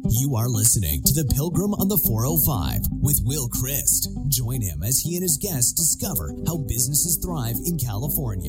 You are listening to The Pilgrim on the 405 with Will Christ. Join him as he and his guests discover how businesses thrive in California.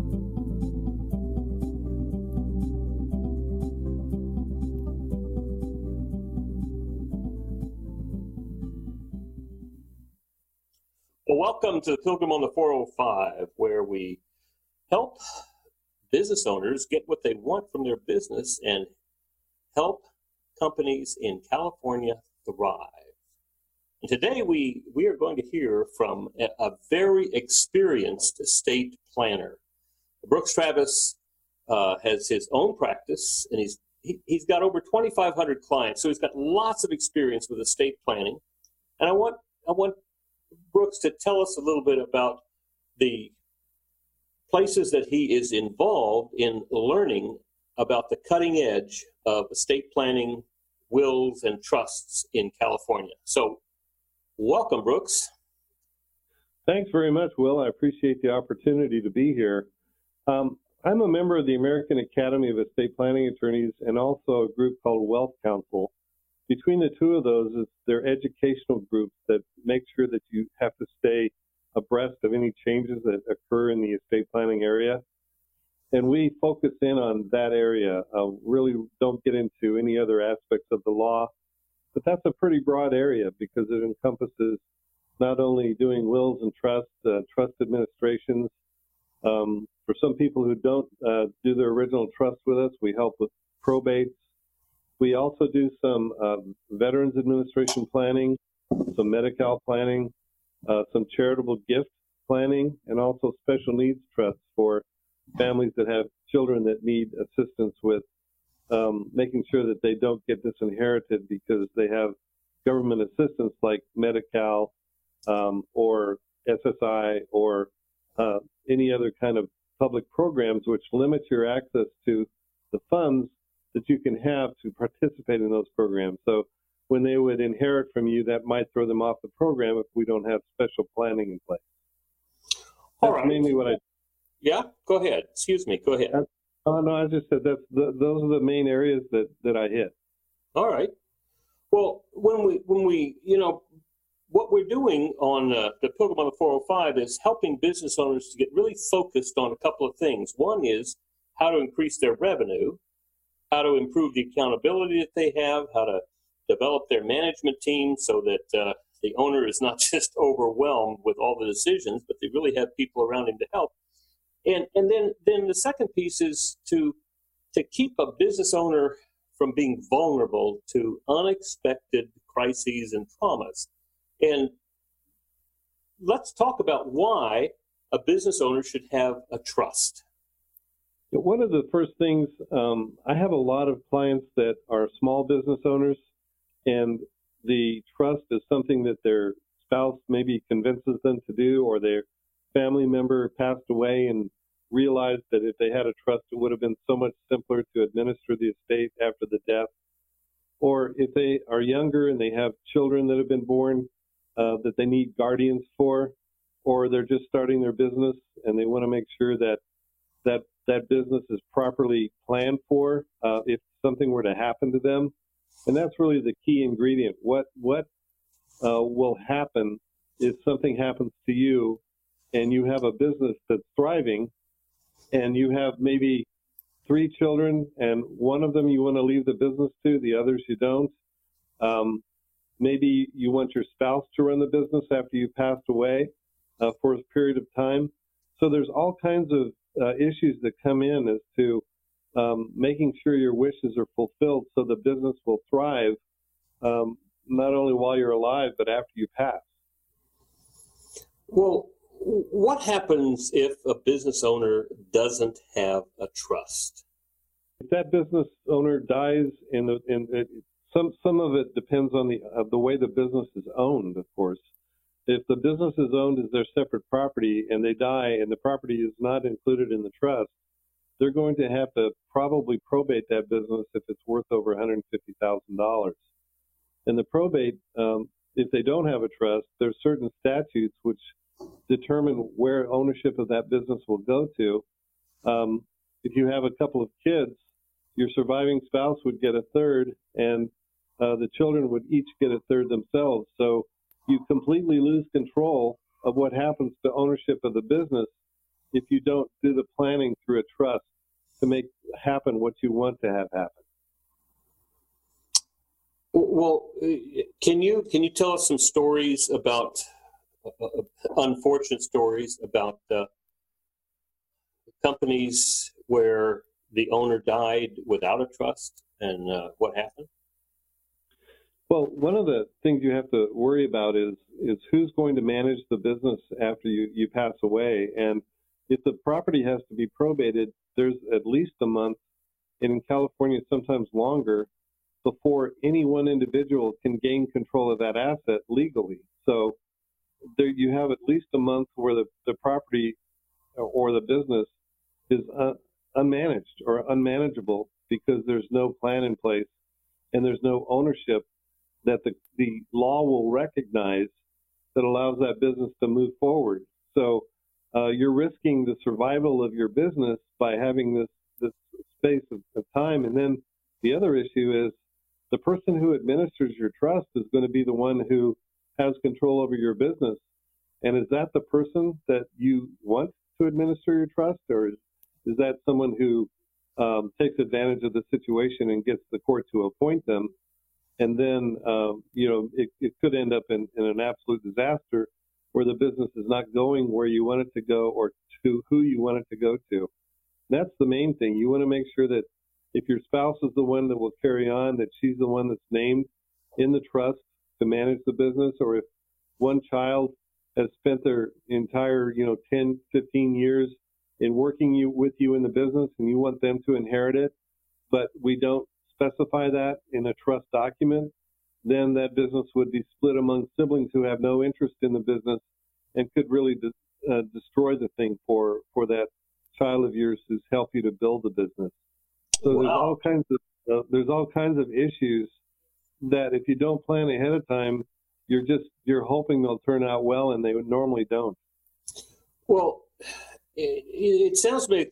Well, welcome to The Pilgrim on the 405, where we help business owners get what they want from their business and help companies in California thrive. And today we are going to hear from a very experienced estate planner. Brooks Travis has his own practice, and he's got over 2,500 clients, so he's got lots of experience with estate planning. And I want Brooks to tell us a little bit about the places that he is involved in learning about the cutting edge of estate planning, wills, and trusts in California. So welcome, Brooks. Thanks very much, Will. I appreciate the opportunity to be here. I'm a member of the American Academy of Estate Planning Attorneys and also a group called Wealth Council. Between the two of those, they're educational groups that make sure that you have to stay abreast of any changes that occur in the estate planning area. And we focus in on that area. Really don't get into any other aspects of the law, but that's a pretty broad area because it encompasses not only doing wills and trusts, trust administrations. For some people who don't do their original trust with us, we help with probates. We also do some Veterans Administration planning, some Medi-Cal planning, some charitable gift planning, and also special needs trusts for families that have children that need assistance with making sure that they don't get disinherited because they have government assistance like Medi-Cal or SSI or any other kind of public programs which limit your access to the funds that you can have to participate in those programs. So when they would inherit from you, that might throw them off the program if we don't have special planning in place. All That's right. mainly what I... Yeah, go ahead. Excuse me. Go ahead. No, I just said those are the main areas that I hit. All right. Well, when we what we're doing on the Pilgrim on the 405 is helping business owners to get really focused on a couple of things. One is how to increase their revenue, how to improve the accountability that they have, how to develop their management team so that the owner is not just overwhelmed with all the decisions, but they really have people around him to help. And then the second piece is to keep a business owner from being vulnerable to unexpected crises and traumas. And let's talk about why a business owner should have a trust. One of the first things, I have a lot of clients that are small business owners, and the trust is something that their spouse maybe convinces them to do, or their family member passed away and realized that if they had a trust, it would have been so much simpler to administer the estate after the death. Or if they are younger and they have children that have been born that they need guardians for, or they're just starting their business and they want to make sure that business is properly planned for if something were to happen to them. And that's really the key ingredient. What will happen if something happens to you and you have a business that's thriving and you have maybe 3 children and one of them you want to leave the business to, the others you don't. Maybe you want your spouse to run the business after you passed away for a period of time. So there's all kinds of issues that come in as to making sure your wishes are fulfilled so the business will thrive not only while you're alive, but after you pass. Well, what happens if a business owner doesn't have a trust? If that business owner dies, some of it depends on the way the business is owned, of course. If the business is owned as their separate property and they die and the property is not included in the trust, they're going to have to probably probate that business if it's worth over $150,000. And the probate, if they don't have a trust, there's certain statutes which determine where ownership of that business will go to. If you have a couple of kids, your surviving spouse would get a third, and the children would each get a third themselves. So you completely lose control of what happens to ownership of the business if you don't do the planning through a trust to make happen what you want to have happen. Well, can you tell us some stories about unfortunate stories about companies where the owner died without a trust and what happened? Well, one of the things you have to worry about is who's going to manage the business after you pass away. And if the property has to be probated, there's at least a month, and in California sometimes longer, before any one individual can gain control of that asset legally. So there you have at least a month where the property or the business is unmanaged or unmanageable because there's no plan in place and there's no ownership that the law will recognize that allows that business to move forward. So you're risking the survival of your business by having this space of time. And then the other issue is the person who administers your trust is going to be the one who has control over your business. And is that the person that you want to administer your trust, or is that someone who takes advantage of the situation and gets the court to appoint them? And then, it could end up in an absolute disaster where the business is not going where you want it to go or to who you want it to go to. That's the main thing. You want to make sure that if your spouse is the one that will carry on, that she's the one that's named in the trust to manage the business, or if one child has spent their entire, 10, 15 years in working with you in the business and you want them to inherit it, but we don't specify that in a trust document, then that business would be split among siblings who have no interest in the business and could really destroy the thing for that child of yours who's helped you to build the business. So wow. There's all kinds of issues that if you don't plan ahead of time, you're hoping they'll turn out well, and they normally don't. Well, it sounds like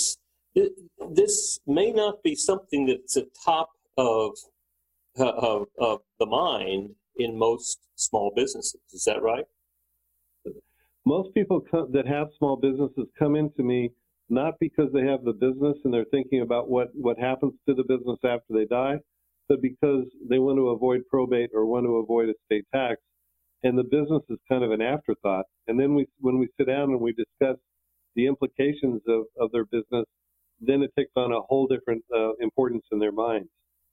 this may not be something that's at top of the mind in most small businesses. Is that right? Most people that have small businesses come into me not because they have the business and they're thinking about what happens to the business after they die, but because they want to avoid probate or want to avoid estate tax, and the business is kind of an afterthought. And then when we sit down and we discuss the implications of their business, then it takes on a whole different importance in their minds.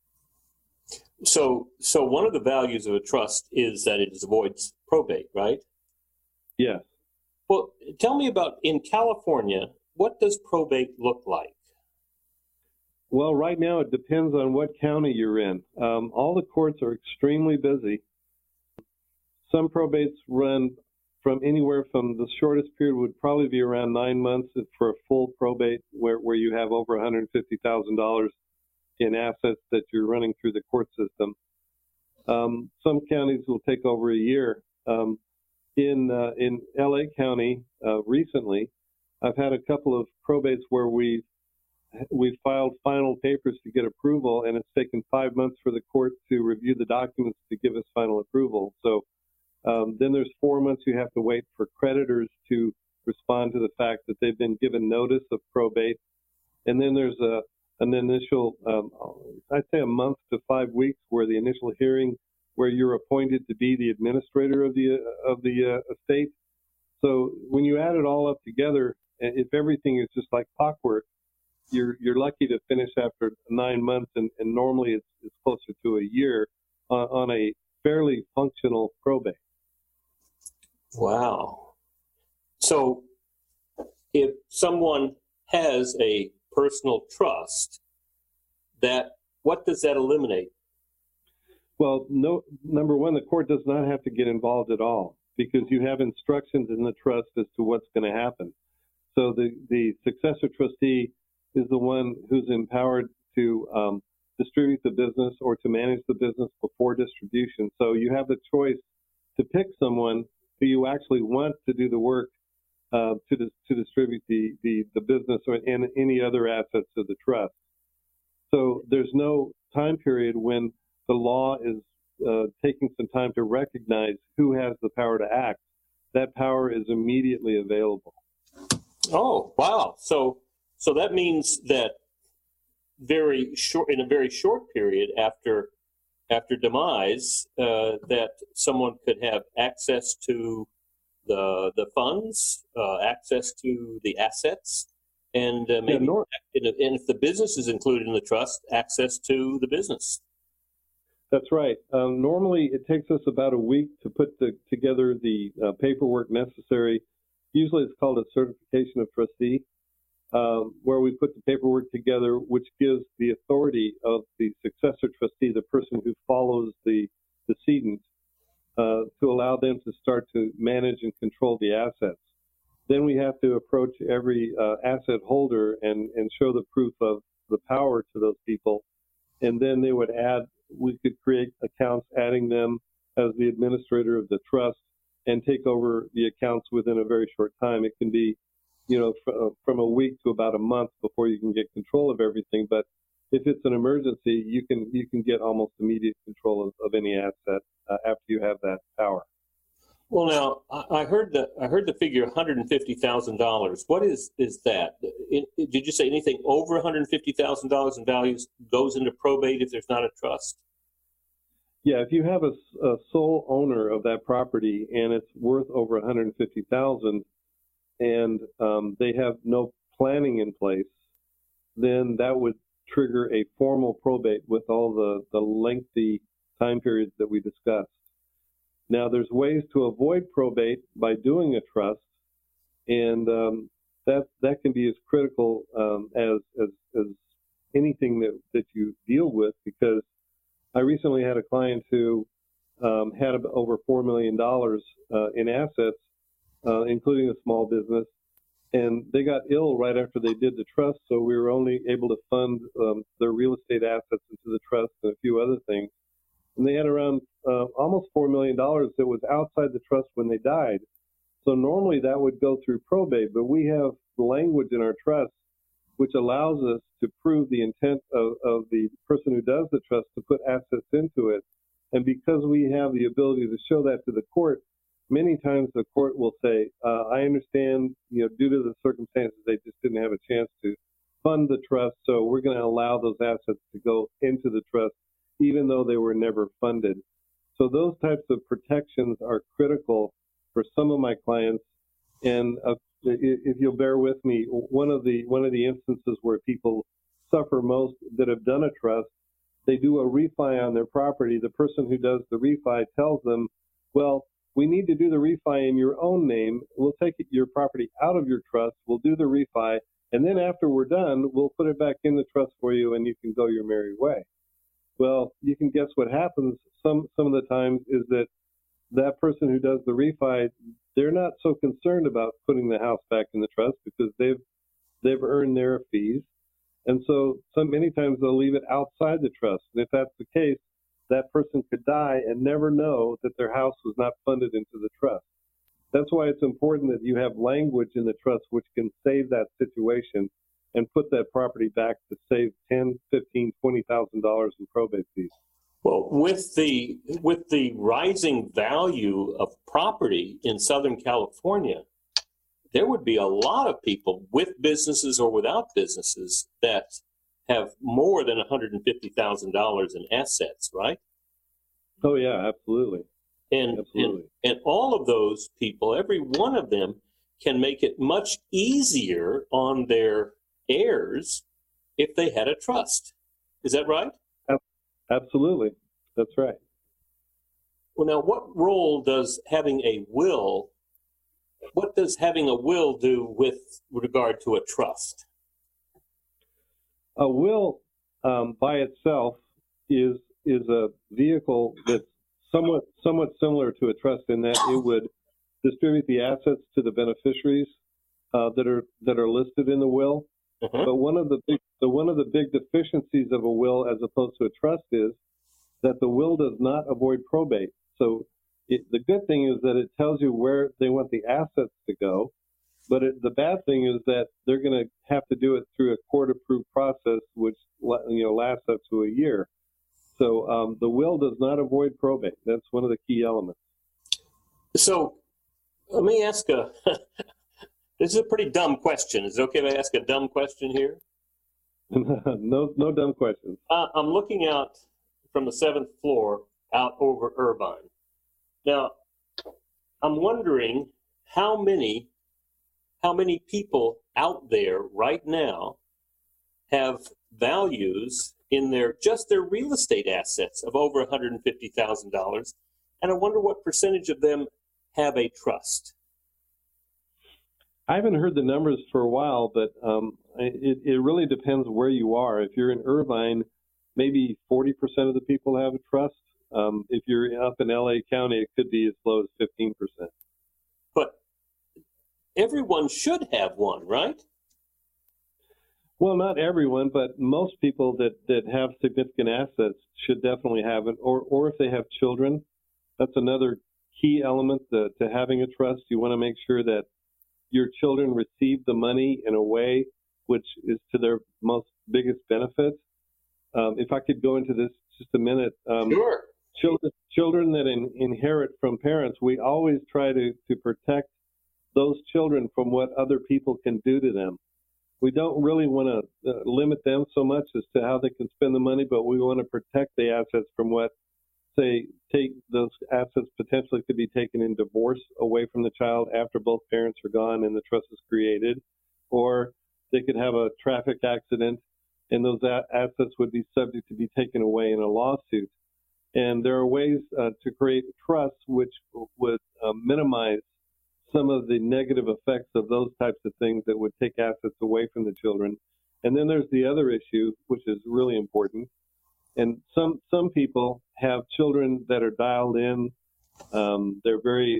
So one of the values of a trust is that it avoids probate, right? Yes. Well, tell me about, in California, what does probate look like? Well, right now it depends on what county you're in. All the courts are extremely busy. Some probates run from anywhere from the shortest period would probably be around 9 months for a full probate where you have over $150,000 in assets that you're running through the court system. Some counties will take over a year. In LA County recently, I've had a couple of probates where we filed final papers to get approval, and it's taken 5 months for the court to review the documents to give us final approval. So then there's 4 months you have to wait for creditors to respond to the fact that they've been given notice of probate. And then there's an initial, I'd say a month to 5 weeks where the initial hearing where you're appointed to be the administrator of the estate. So when you add it all up together, if everything is just like clockwork, you're lucky to finish after 9 months, and normally it's closer to a year on a fairly functional probate. Wow. So if someone has a personal trust, what does that eliminate? Well, number one, the court does not have to get involved at all because you have instructions in the trust as to what's going to happen. So the successor trustee is the one who's empowered to distribute the business or to manage the business before distribution. So you have the choice to pick someone who you actually want to do the work to distribute the business and any other assets of the trust. So there's no time period when the law is taking some time to recognize who has the power to act, that power is immediately available. Oh, wow. So that means that in a very short period after demise, that someone could have access to the funds, access to the assets, and maybe, and if the business is included in the trust, access to the business. That's right. Normally, it takes us about a week to put together the paperwork necessary. Usually, it's called a certification of trustee, where we put the paperwork together, which gives the authority of the successor trustee, the person who follows the decedent, to allow them to start to manage and control the assets. Then we have to approach every asset holder and show the proof of the power to those people. And then they would we could create accounts adding them as the administrator of the trust and take over the accounts within a very short time. It can be, from a week to about a month before you can get control of everything. But if it's an emergency, you can get almost immediate control of any asset after you have that power. Well, now I heard the figure $150,000. What is that? Did you say anything over $150,000 in values goes into probate if there's not a trust? Yeah, if you have a sole owner of that property and it's worth over $150,000, and they have no planning in place, then that would trigger a formal probate with all the lengthy time periods that we discussed. Now, there's ways to avoid probate by doing a trust, and that can be as critical as anything that you deal with, because I recently had a client who had over $4 million in assets, including a small business, and they got ill right after they did the trust, so we were only able to fund their real estate assets into the trust and a few other things. And they had around almost $4 million that was outside the trust when they died. So normally that would go through probate, but we have language in our trust which allows us to prove the intent of the person who does the trust to put assets into it. And because we have the ability to show that to the court, many times the court will say, I understand, due to the circumstances, they just didn't have a chance to fund the trust, so we're going to allow those assets to go into the trust, even though they were never funded. So those types of protections are critical for some of my clients. And if you'll bear with me, one of the instances where people suffer most that have done a trust, they do a refi on their property. The person who does the refi tells them, well, we need to do the refi in your own name. We'll take your property out of your trust. We'll do the refi. And then after we're done, we'll put it back in the trust for you and you can go your merry way. Well, you can guess what happens some of the times is that person who does the refi, they're not so concerned about putting the house back in the trust because they've earned their fees. And so many times they'll leave it outside the trust. And if that's the case, that person could die and never know that their house was not funded into the trust. That's why it's important that you have language in the trust which can save that situation and put that property back to save $10,000, $15,000, $20,000 in probate fees. Well, with the rising value of property in Southern California, there would be a lot of people with businesses or without businesses that have more than $150,000 in assets, right? Oh yeah, absolutely. And all of those people, every one of them, can make it much easier on their heirs if they had a trust. Is that right? Absolutely. That's right. Well, now, what role does having a will, what does having a will do with regard to a trust? A will by itself is a vehicle that's somewhat similar to a trust in that it would distribute the assets to the beneficiaries that are listed in the will. Uh-huh. But one of the big deficiencies of a will as opposed to a trust is that the will does not avoid probate. So the good thing is that it tells you where they want the assets to go, but the bad thing is that they're going to have to do it through a court-approved process, which lasts up to a year. So the will does not avoid probate. That's one of the key elements. So let me ask this is a pretty dumb question. Is it okay if I ask a dumb question here? No dumb questions. I'm looking out from the 7th floor out over Irvine. Now, I'm wondering how many people out there right now have values in their real estate assets of over $150,000, and I wonder what percentage of them have a trust. I haven't heard the numbers for a while, but it really depends where you are. If you're in Irvine, maybe 40% of the people have a trust. If you're up in LA County, it could be as low as 15%. But everyone should have one, right? Well, not everyone, but most people that have significant assets should definitely have it. Or if they have children, that's another key element to having a trust. You want to make sure that your children receive the money in a way which is to their most biggest benefit. If I could go into this just a minute. Sure. Children that inherit from parents, we always try to protect those children from what other people can do to them. We don't really want to limit them so much as to how they can spend the money, but we want to protect the assets from what, take those assets potentially could be taken in divorce away from the child after both parents are gone and the trust is created, or they could have a traffic accident and those assets would be subject to be taken away in a lawsuit. And there are ways to create trust which would minimize some of the negative effects of those types of things that would take assets away from the children. And then there's the other issue, which is really important. And some people have children that are dialed in. They're very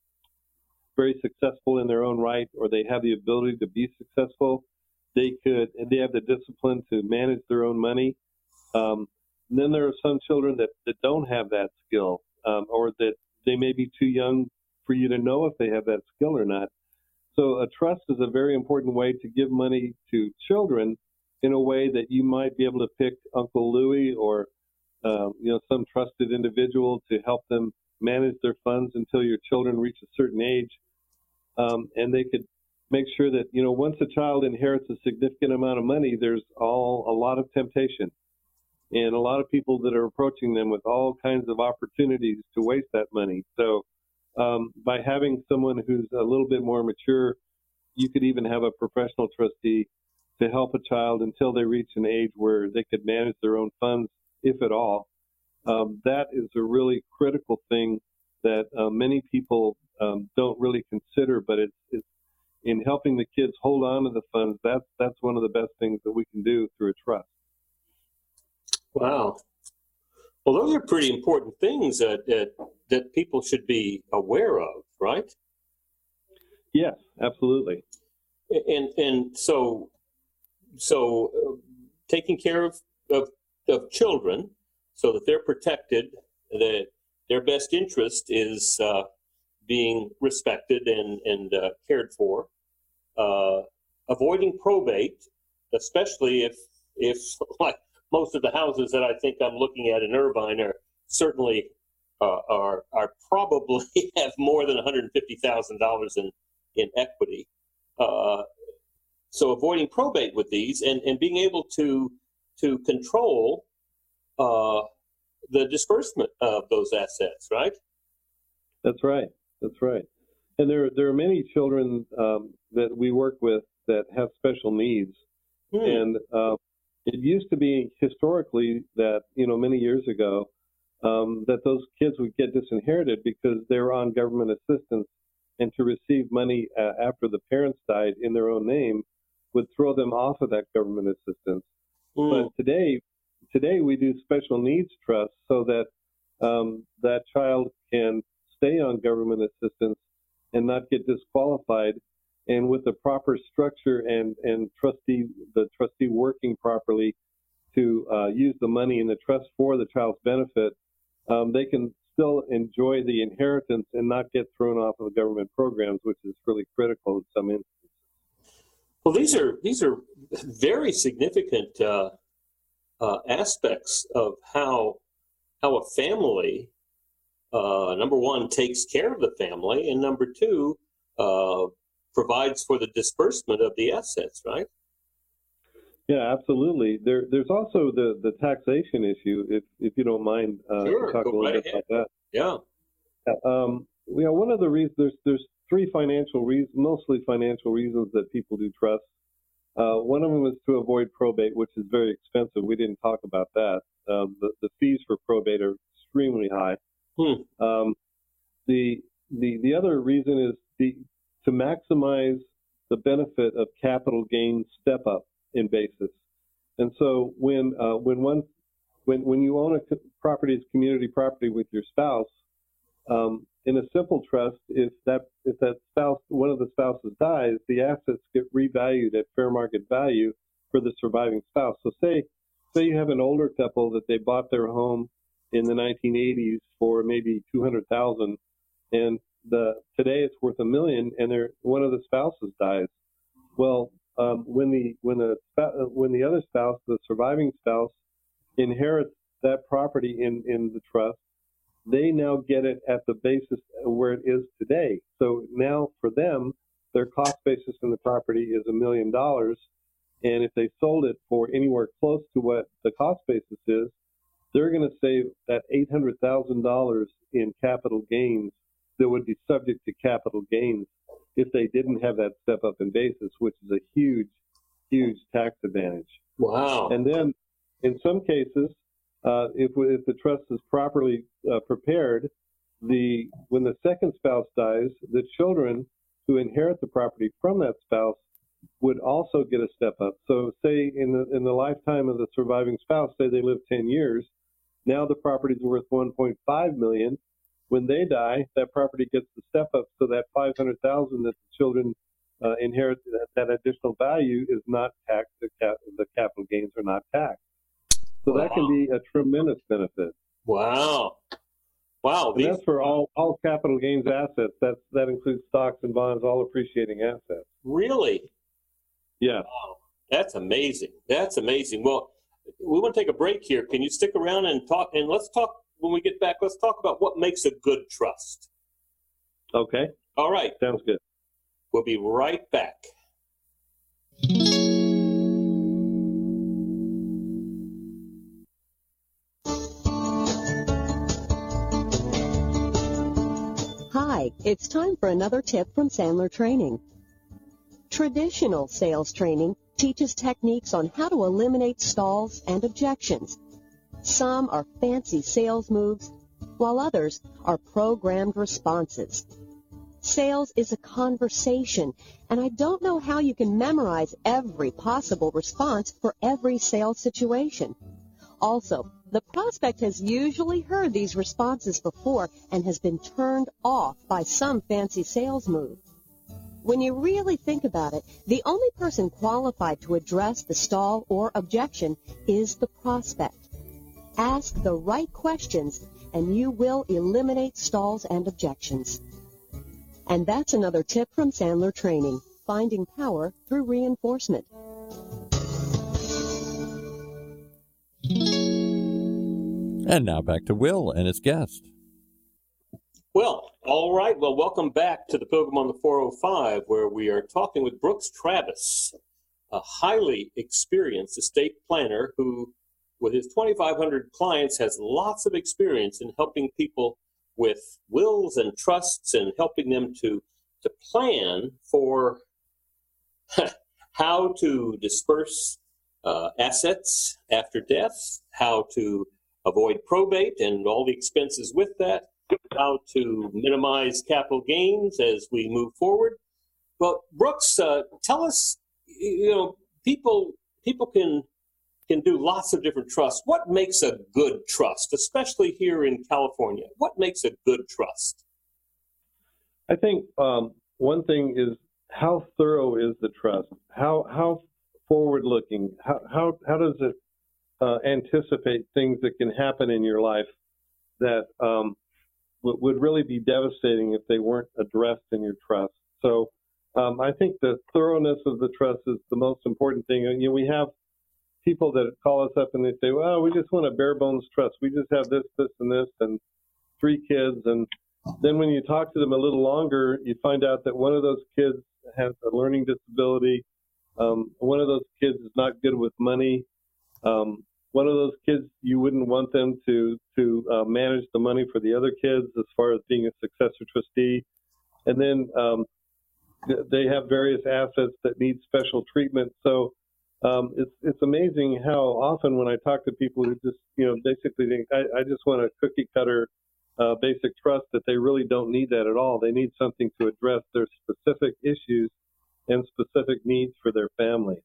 successful in their own right, or they have the ability to be successful. They have the discipline to manage their own money. And then there are some children that don't have that skill, or that they may be too young for you to know if they have that skill or not. So a trust is a very important way to give money to children in a way that you might be able to pick Uncle Louie or some trusted individual to help them manage their funds until your children reach a certain age. And they could make sure that, once a child inherits a significant amount of money, there's a lot of temptation and a lot of people that are approaching them with all kinds of opportunities to waste that money. So by having someone who's a little bit more mature, you could even have a professional trustee to help a child until they reach an age where they could manage their own funds, if at all. That is a really critical thing that many people don't really consider, but it's in helping the kids hold on to the funds. That's one of the best things that we can do through a trust. Wow. Well, those are pretty important things that people should be aware of, right? Yes, absolutely. And so taking care of children so that they're protected, that their best interest is being respected and cared for, avoiding probate, especially if like most of the houses that I think I'm looking at in Irvine are certainly are probably have more than $150,000 in equity. So avoiding probate with these and being able to control the disbursement of those assets, right? That's right. And there are many children that we work with that have special needs. And it used to be historically that, many years ago, that those kids would get disinherited because they were on government assistance, and to receive money after the parents died in their own name would throw them off of that government assistance. But today we do special needs trusts so that that child can stay on government assistance and not get disqualified. And with the proper structure and the trustee working properly to use the money in the trust for the child's benefit, they can still enjoy the inheritance and not get thrown off of the government programs, which is really critical in some instances. Well, these are very significant aspects of how a family, number one, takes care of the family, and number two, provides for the disbursement of the assets, right? Yeah, absolutely. There's also the taxation issue, if you don't mind, Sure, to talk a go little right bit ahead. about that. Yeah. One of the reasons, there's three financial reasons, mostly financial reasons that people do trusts. One of them is to avoid probate, which is very expensive. We didn't talk about that. The fees for probate are extremely high. The other reason is to maximize the benefit of capital gains step up in basis. And so when you own a property as community property with your spouse, in a simple trust, if that spouse, one of the spouses dies, the assets get revalued at fair market value for the surviving spouse. So say you have an older couple that they bought their home in the 1980s for maybe $200,000, and today it's worth $1 million, and one of the spouses dies. Well, when the other spouse, the surviving spouse, inherits that property in the trust, they now get it at the basis where it is today. So now for them, their cost basis in the property is $1 million. And if they sold it for anywhere close to what the cost basis is, they're going to save that $800,000 in capital gains that would be subject to capital gains if they didn't have that step up in basis, which is a huge, huge tax advantage. Wow. And then in some cases, if the trust is properly prepared, when the second spouse dies, the children who inherit the property from that spouse would also get a step up. So say in the lifetime of the surviving spouse, say they live 10 years, now the property is worth $1.5 million. When they die, that property gets the step up, so that $500,000 that the children inherit, that additional value is not taxed. The capital gains are not taxed. So that can be a tremendous benefit. Wow. And that's for all capital gains assets. That includes stocks and bonds, all appreciating assets. Really? Yeah. Wow. That's amazing. Well, we want to take a break here. Can you stick around and talk? And let's talk when we get back. Let's talk about what makes a good trust. Okay. All right. Sounds good. We'll be right back. Hi, it's time for another tip from Sandler Training. Traditional sales training teaches techniques on how to eliminate stalls and objections. Some are fancy sales moves, while others are programmed responses. Sales is a conversation, and I don't know how you can memorize every possible response for every sales situation. Also, the prospect has usually heard these responses before and has been turned off by some fancy sales move. When you really think about it, the only person qualified to address the stall or objection is the prospect. Ask the right questions, and you will eliminate stalls and objections. And that's another tip from Sandler Training, finding power through reinforcement. And now back to Will and his guest. Well, all right. Well, welcome back to the Pilgrim on the 405, where we are talking with Brooks Travis, a highly experienced estate planner who, with his 2,500 clients, has lots of experience in helping people with wills and trusts and helping them to plan for how to disperse assets after death, how to avoid probate and all the expenses with that, how to minimize capital gains as we move forward. Well, Brooks, tell us, people can do lots of different trusts. What makes a good trust, especially here in California? What makes a good trust? I think one thing is how thorough is the trust? How forward-looking? How does it anticipate things that can happen in your life that would really be devastating if they weren't addressed in your trust? So I think the thoroughness of the trust is the most important thing. We have people that call us up and they say, well, we just want a bare bones trust. We just have this, this, and this, and 3 kids. And then when you talk to them a little longer, you find out that one of those kids has a learning disability. One of those kids is not good with money. One of those kids, you wouldn't want them to manage the money for the other kids as far as being a successor trustee. And then they have various assets that need special treatment. So it's amazing how often when I talk to people who just, basically think, I just want a cookie cutter basic trust, that they really don't need that at all. They need something to address their specific issues and specific needs for their family.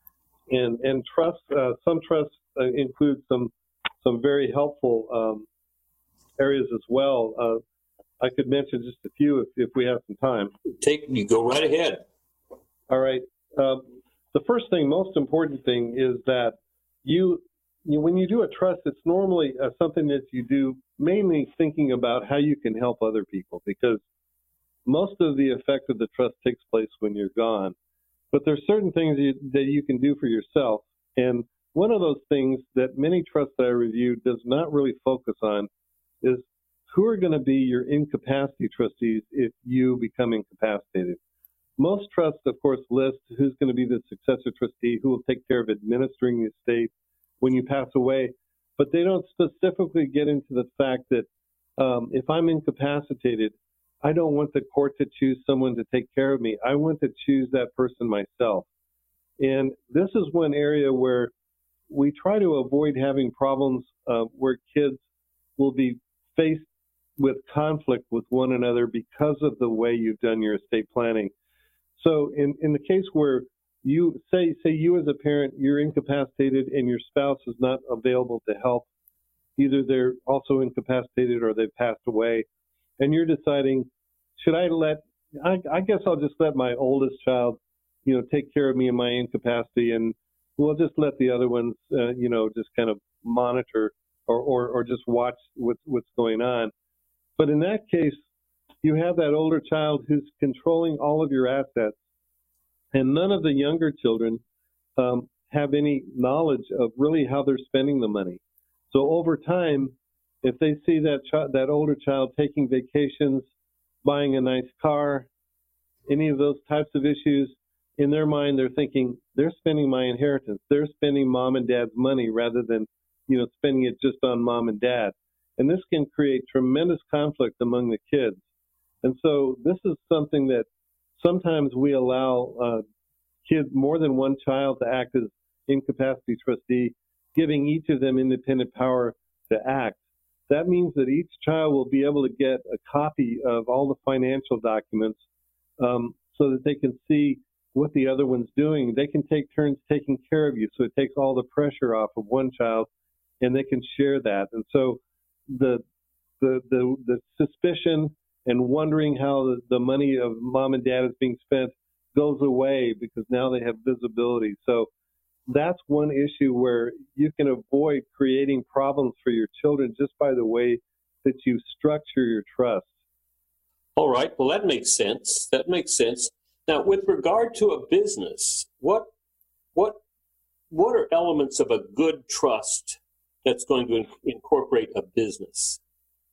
And trust, some trusts include some very helpful areas as well. I could mention just a few if we have some time. You go right ahead. All right. The first thing, most important thing, is that you when you do a trust, it's normally something that you do mainly thinking about how you can help other people, because most of the effect of the trust takes place when you're gone. But there's certain things that you can do for yourself. And one of those things that many trusts that I reviewed does not really focus on is who are going to be your incapacity trustees if you become incapacitated. Most trusts, of course, list who's going to be the successor trustee, who will take care of administering the estate when you pass away. But they don't specifically get into the fact that if I'm incapacitated, I don't want the court to choose someone to take care of me. I want to choose that person myself. And this is one area where we try to avoid having problems where kids will be faced with conflict with one another because of the way you've done your estate planning. So in the case where you say you as a parent, you're incapacitated and your spouse is not available to help, either they're also incapacitated or they've passed away, and you're deciding, I guess I'll just let my oldest child, take care of me in my incapacity, and we'll just let the other ones, just kind of monitor or just watch what's going on. But in that case, you have that older child who's controlling all of your assets, and none of the younger children have any knowledge of really how they're spending the money. So over time, if they see that older child taking vacations, buying a nice car, any of those types of issues, in their mind they're thinking, they're spending my inheritance. They're spending mom and dad's money rather than, spending it just on mom and dad. And this can create tremendous conflict among the kids. And so this is something that sometimes we allow kids, more than one child, to act as incapacity trustee, giving each of them independent power to act. That means that each child will be able to get a copy of all the financial documents so that they can see what the other one's doing. They can take turns taking care of you, so it takes all the pressure off of one child, and they can share that. And so the suspicion and wondering how the money of mom and dad is being spent goes away, because now they have visibility. So that's one issue where you can avoid creating problems for your children just by the way that you structure your trust. All right. Well, that makes sense. Now, with regard to a business, what are elements of a good trust that's going to incorporate a business?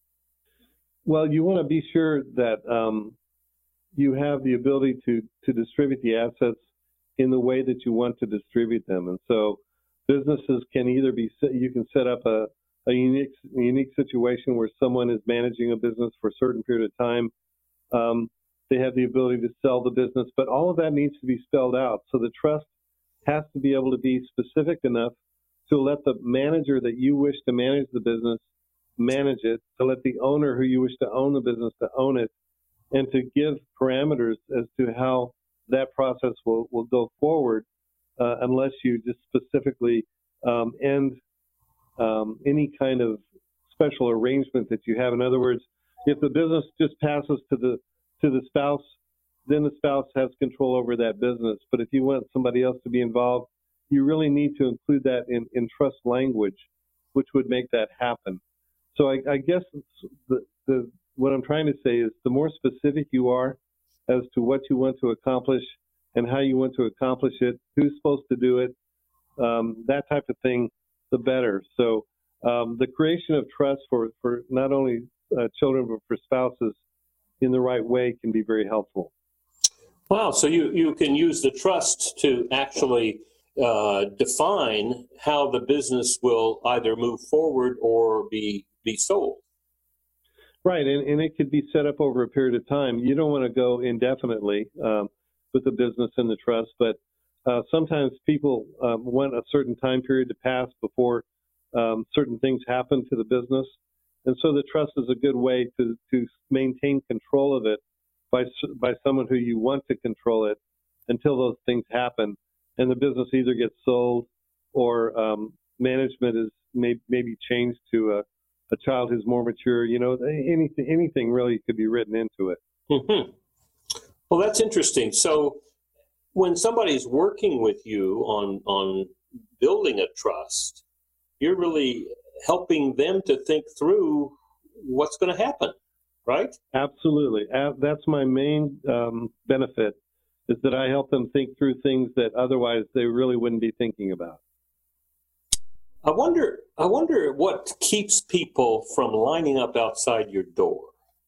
Well, you want to be sure that you have the ability to distribute the assets in the way that you want to distribute them. And so businesses can either be, you can set up a unique situation where someone is managing a business for a certain period of time. They have the ability to sell the business, but all of that needs to be spelled out. So the trust has to be able to be specific enough to let the manager that you wish to manage the business manage it, to let the owner who you wish to own the business to own it, and to give parameters as to how that process will go forward, unless you just specifically end any kind of special arrangement that you have. In other words, if the business just passes to the spouse, then the spouse has control over that business. But if you want somebody else to be involved, you really need to include that in trust language, which would make that happen. So I guess what I'm trying to say is, the more specific you are as to what you want to accomplish and how you want to accomplish it, who's supposed to do it, that type of thing, the better. So the creation of trust for not only children but for spouses in the right way can be very helpful. Wow, so you can use the trust to actually define how the business will either move forward or be sold. Right, and it could be set up over a period of time. You don't want to go indefinitely with the business and the trust, but sometimes people want a certain time period to pass before certain things happen to the business. And so the trust is a good way to maintain control of it by someone who you want to control it until those things happen. And the business either gets sold or management is maybe changed to a child who's more mature. You know, anything really could be written into it. Mm-hmm. Well, that's interesting. So when somebody's working with you on building a trust, you're really helping them to think through what's going to happen, right? Absolutely. That's my main benefit, is that I help them think through things that otherwise they really wouldn't be thinking about. I wonder what keeps people from lining up outside your door.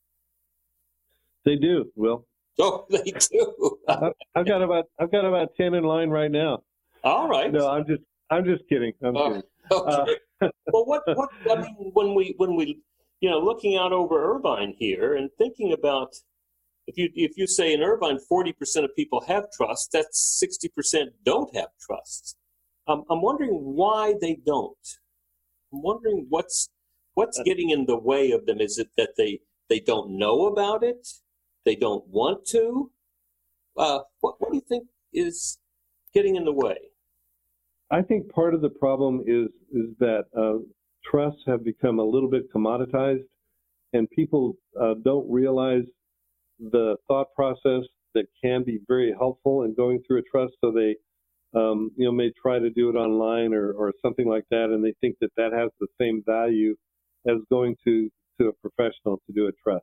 They do, Will. Oh, they do. I've got about 10 in line right now. All right. No, I'm just kidding. I'm kidding. Okay. Well, what I mean, when we looking out over Irvine here and thinking about if you say in Irvine 40% of people have trust, that's 60% don't have trust. I'm wondering why they don't. I'm wondering what's getting in the way of them. Is it that they don't know about it? They don't want to? What do you think is getting in the way? I think part of the problem is that trusts have become a little bit commoditized, and people don't realize the thought process that can be very helpful in going through a trust. So they, may try to do it online or something like that, and they think that has the same value as going to a professional to do a trust.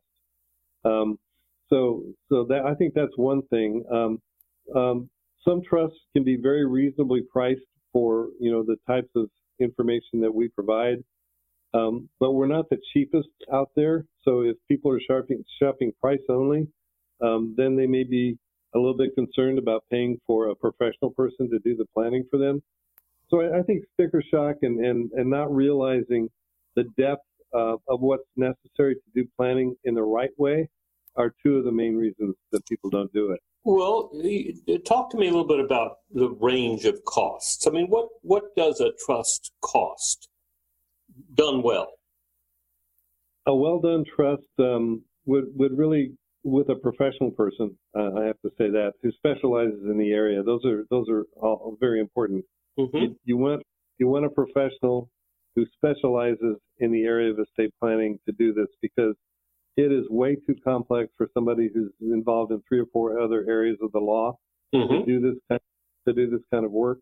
So that, I think that's one thing. Some trusts can be very reasonably priced for the types of information that we provide, but we're not the cheapest out there. So if people are shopping price only, then they may be a little bit concerned about paying for a professional person to do the planning for them. So I think sticker shock and not realizing the depth of what's necessary to do planning in the right way are two of the main reasons that people don't do it. Well, talk to me a little bit about the range of costs. I mean, what does a trust cost done well? A well-done trust would really, with a professional person, I have to say that, who specializes in the area. Those are all very important. Mm-hmm. You want a professional who specializes in the area of estate planning to do this, because it is way too complex for somebody who's involved in 3 or 4 other areas of the law mm-hmm. to do this kind of work.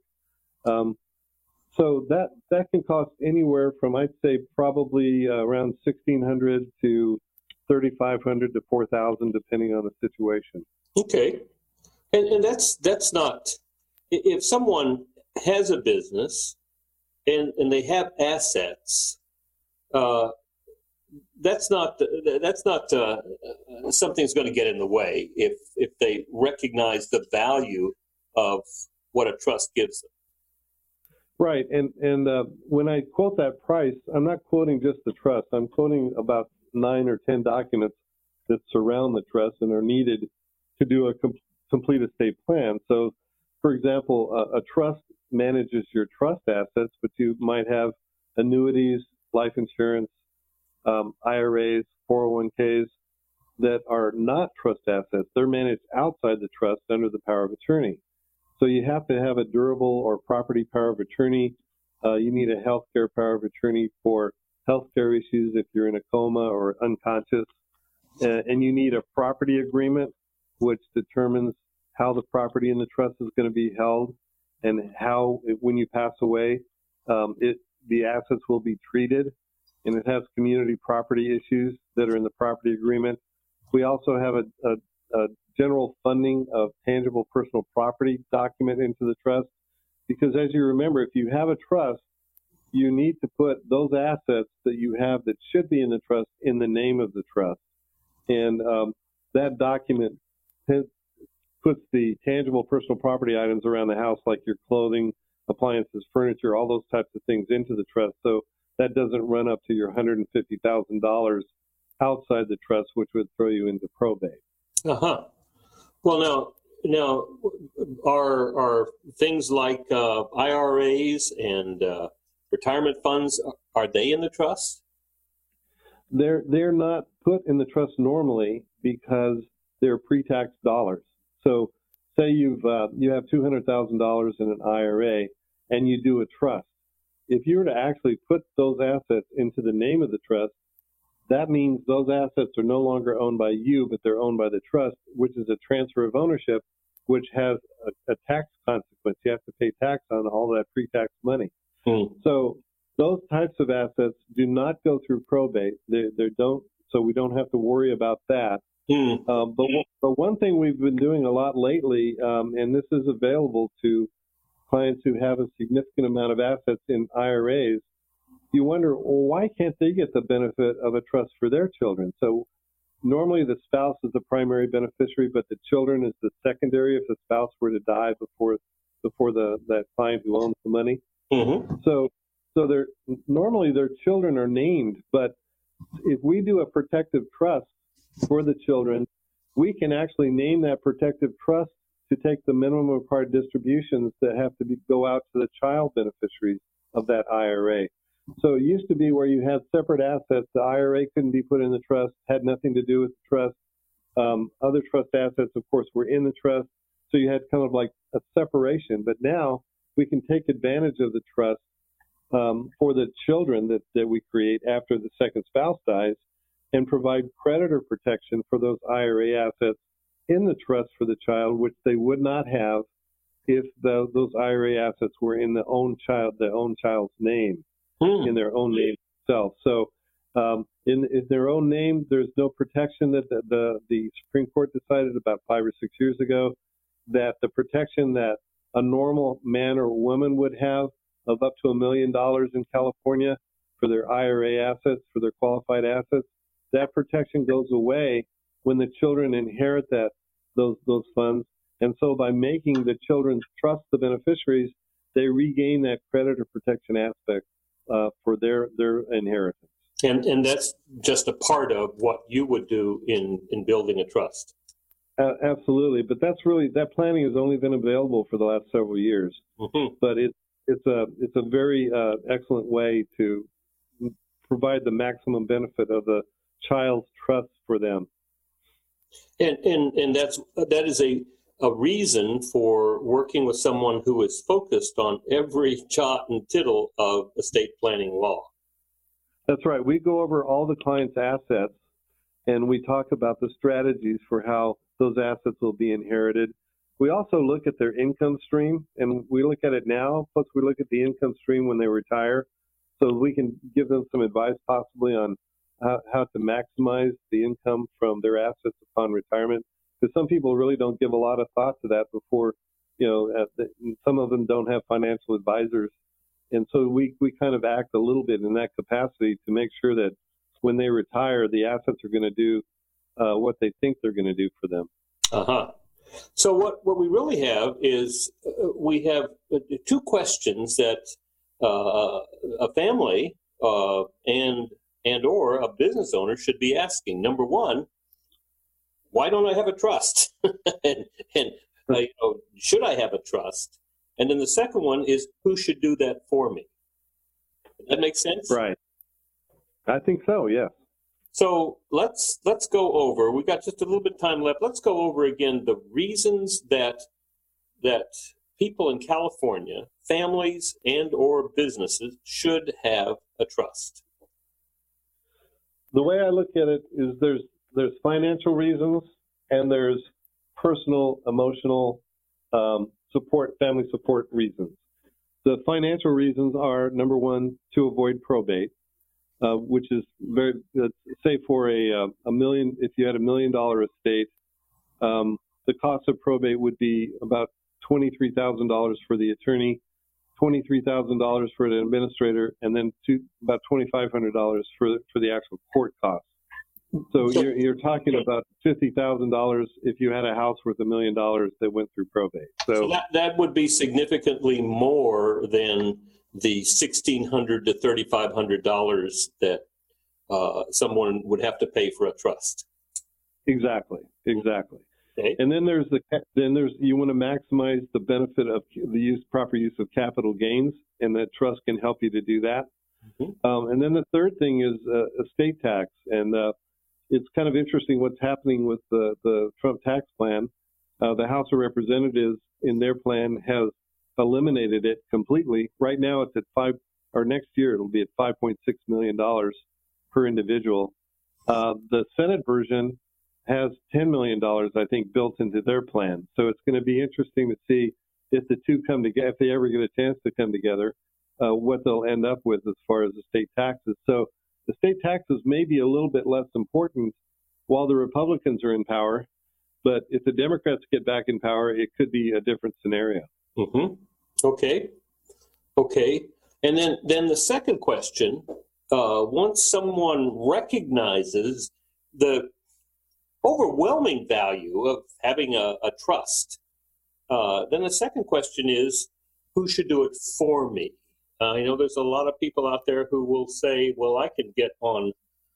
So that can cost anywhere from, I'd say, probably around $1,600 to $3,500 to $4,000, depending on the situation. Okay, and that's not, if someone has a business and they have assets. That's not something's going to get in the way if they recognize the value of what a trust gives them. Right, and when I quote that price, I'm not quoting just the trust. I'm quoting about 9 or 10 documents that surround the trust and are needed to do a complete estate plan. So, for example, a trust manages your trust assets, but you might have annuities, life insurance, IRAs, 401ks that are not trust assets. They're managed outside the trust under the power of attorney. So you have to have a durable or property power of attorney. You need a healthcare power of attorney for healthcare issues if you're in a coma or unconscious. And you need a property agreement, which determines how the property in the trust is going to be held and how, when you pass away, the assets will be treated. And it has community property issues that are in the property agreement. We also have a general funding of tangible personal property document into the trust because as you remember, if you have a trust, you need to put those assets that you have that should be in the trust in the name of the trust. And that document puts the tangible personal property items around the house, like your clothing, appliances, furniture, all those types of things into the trust. So that doesn't run up to your $150,000 outside the trust, which would throw you into probate. Well, now, are things like IRAs and retirement funds, are they in the trust? They're not put in the trust normally because they're pre-tax dollars. So say you have $200,000 in an IRA and you do a trust. If you were to actually put those assets into the name of the trust, that means those assets are no longer owned by you, but they're owned by the trust, which is a transfer of ownership, which has a tax consequence. You have to pay tax on all that pre-tax money. So those types of assets do not go through probate. They don't, so we don't have to worry about that. But one thing we've been doing a lot lately, and this is available to clients who have a significant amount of assets in IRAs, you wonder, well, why can't they get the benefit of a trust for their children? So normally the spouse is the primary beneficiary, but the children is the secondary if the spouse were to die before that client who owns the money. So normally their children are named, but if we do a protective trust for the children, we can actually name that protective trust to take the minimum required distributions that have to go out to the child beneficiaries of that IRA. So it used to be where you had separate assets. The IRA couldn't be put in the trust, had nothing to do with the trust. Other trust assets, of course, were in the trust. So you had kind of like a separation. But now we can take advantage of the trust for the children that we create after the second spouse dies and provide creditor protection for those IRA assets in the trust for the child, which they would not have if those IRA assets were in the own child's name. In their own name itself. So in their own name, there's no protection that the Supreme Court decided about 5 or 6 years ago, that the protection that a normal man or woman would have of up to $1 million in California for their IRA assets, for their qualified assets, that protection goes away when the children inherit those funds. And so by making the children's trust the beneficiaries, they regain that creditor protection aspect for their inheritance. And that's just a part of what you would do in building a trust. Absolutely, but that planning has only been available for the last several years. But it's a very excellent way to provide the maximum benefit of the child's trust for them. And that is a reason for working with someone who is focused on every jot and tittle of estate planning law. That's right. We go over all the client's assets, and we talk about the strategies for how those assets will be inherited. We also look at their income stream, and we look at it now, plus we look at the income stream when they retire, so we can give them some advice possibly on how to maximize the income from their assets upon retirement. Because some people really don't give a lot of thought to that before, some of them don't have financial advisors. And so we kind of act a little bit in that capacity to make sure that when they retire, the assets are going to do what they think they're going to do for them. So what we really have is we have two questions that a family and or a business owner should be asking. Number one, why don't I have a trust? and should I have a trust? And then the second one is, who should do that for me? Does that make sense? Right. I think so, yeah. So let's go over. We've got just a little bit of time left. Let's go over again the reasons that people in California, families and or businesses, should have a trust. The way I look at it is there's financial reasons and there's personal, emotional support, family support reasons. The financial reasons are, number one, to avoid probate, which is very, say for a million, if you had $1 million estate, the cost of probate would be about $23,000 for the attorney $23,000 for an administrator, and then about $2,500 for the actual court costs. So you're talking about $50,000 if you had a house worth $1 million that went through probate. So that would be significantly more than the $1,600 to $3,500 that someone would have to pay for a trust. Exactly. Okay. And then there's you want to maximize the benefit of the proper use of capital gains, and that trust can help you to do that. Mm-hmm. And then the third thing is estate tax, and it's kind of interesting what's happening with the Trump tax plan. The House of Representatives in their plan has eliminated it completely. Right now it's at next year it'll be at $5.6 million per individual. The Senate version has $10 million, I think, built into their plan. So it's going to be interesting to see if the two come together, if they ever get a chance to come together, what they'll end up with as far as estate taxes. So the state taxes may be a little bit less important while the Republicans are in power, but if the Democrats get back in power, it could be a different scenario. Mm-hmm. Okay. And then the second question, once someone recognizes the overwhelming value of having a trust, then the second question is, who should do it for me? I know there's a lot of people out there who will say, well, I can get on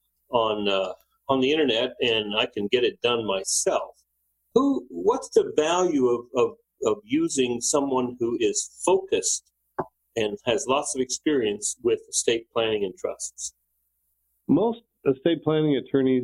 the internet and I can get it done myself. What's the value of using someone who is focused and has lots of experience with estate planning and trusts? Most estate planning attorneys,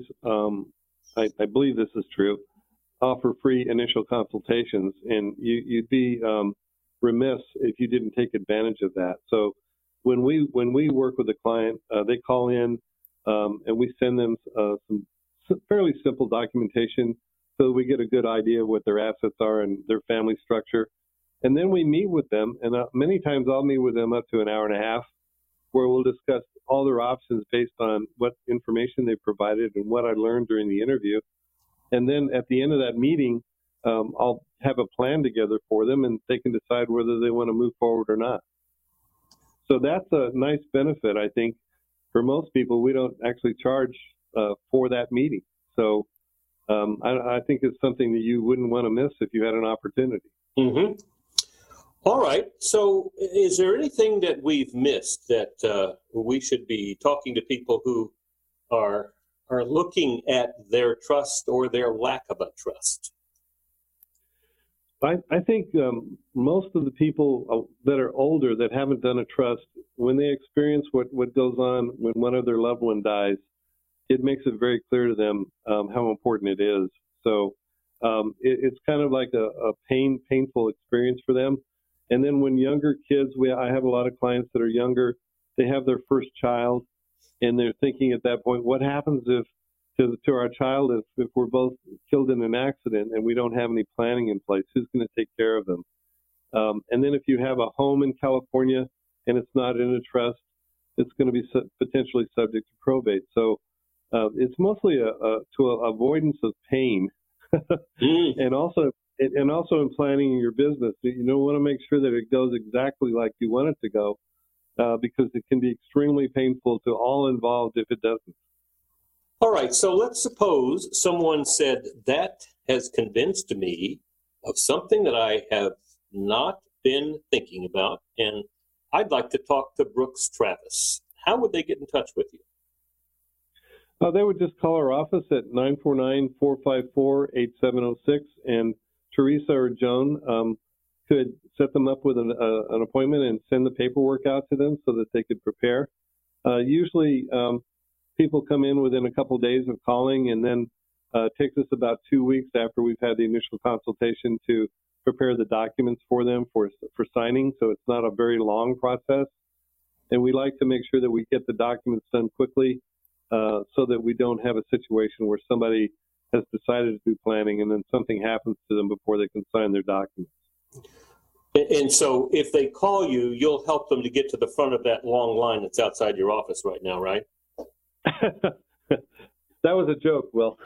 I believe this is true, offer free initial consultations, and you'd be remiss if you didn't take advantage of that. So when we work with a client, they call in and we send them some fairly simple documentation so that we get a good idea of what their assets are and their family structure. And then we meet with them, and many times I'll meet with them up to an hour and a half, where we'll discuss all their options based on what information they provided and what I learned during the interview. And then at the end of that meeting, I'll have a plan together for them, and they can decide whether they want to move forward or not. So that's a nice benefit, I think. For most people, we don't actually charge for that meeting. So I think it's something that you wouldn't want to miss if you had an opportunity. Mm-hmm. All right. So is there anything that we've missed that we should be talking to people who are looking at their trust or their lack of a trust? I think most of the people that are older that haven't done a trust, when they experience what goes on when one of their loved one dies, it makes it very clear to them how important it is. So it's kind of like a painful experience for them. And then when younger kids, I have a lot of clients that are younger, they have their first child, and they're thinking at that point, what happens if to our child if we're both killed in an accident and we don't have any planning in place? Who's going to take care of them? And then if you have a home in California and it's not in a trust, it's going to be potentially subject to probate. So it's mostly to avoidance of pain, and also in planning your business. You want to make sure that it goes exactly like you want it to go, because it can be extremely painful to all involved if it doesn't. All right, so let's suppose someone said, that has convinced me of something that I have not been thinking about, and I'd like to talk to Brooks Travis. How would they get in touch with you? They would just call our office at 949-454-8706, and Teresa or Joan could set them up with an appointment and send the paperwork out to them so that they could prepare. Usually people come in within a couple days of calling, and then it takes us about 2 weeks after we've had the initial consultation to prepare the documents for them for signing, so it's not a very long process. And we like to make sure that we get the documents done quickly so that we don't have a situation where somebody has decided to do planning and then something happens to them before they can sign their documents. And so if they call you, you'll help them to get to the front of that long line that's outside your office right now, right? That was a joke, Will.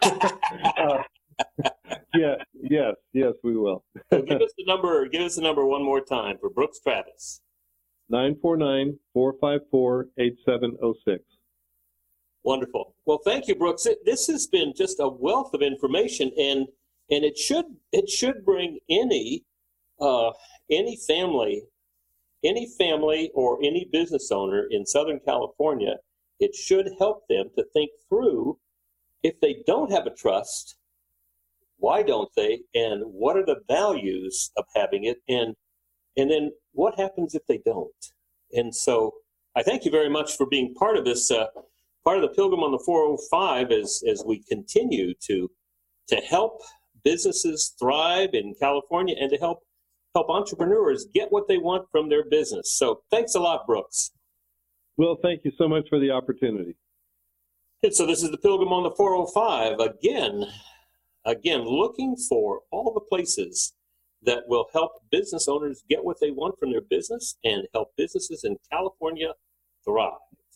Yes, we will. So give us the number one more time for Brooks Travis. 949-454-8706. Wonderful. Well, thank you, Brooks. This has been just a wealth of information, and it should bring any family or any business owner in Southern California. It should help them to think through, if they don't have a trust, why don't they, and what are the values of having it, and then what happens if they don't? And so I thank you very much for being part of this, part of the Pilgrim on the 405 as we continue to help businesses thrive in California and to help entrepreneurs get what they want from their business. So thanks a lot, Brooks. Will, thank you so much for the opportunity. And so this is the Pilgrim on the 405. Again, looking for all the places that will help business owners get what they want from their business and help businesses in California thrive.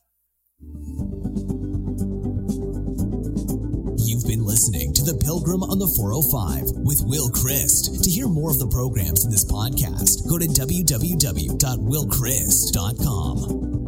You've been listening to The Pilgrim on the 405 with Will Christ. To hear more of the programs in this podcast, go to www.willchrist.com.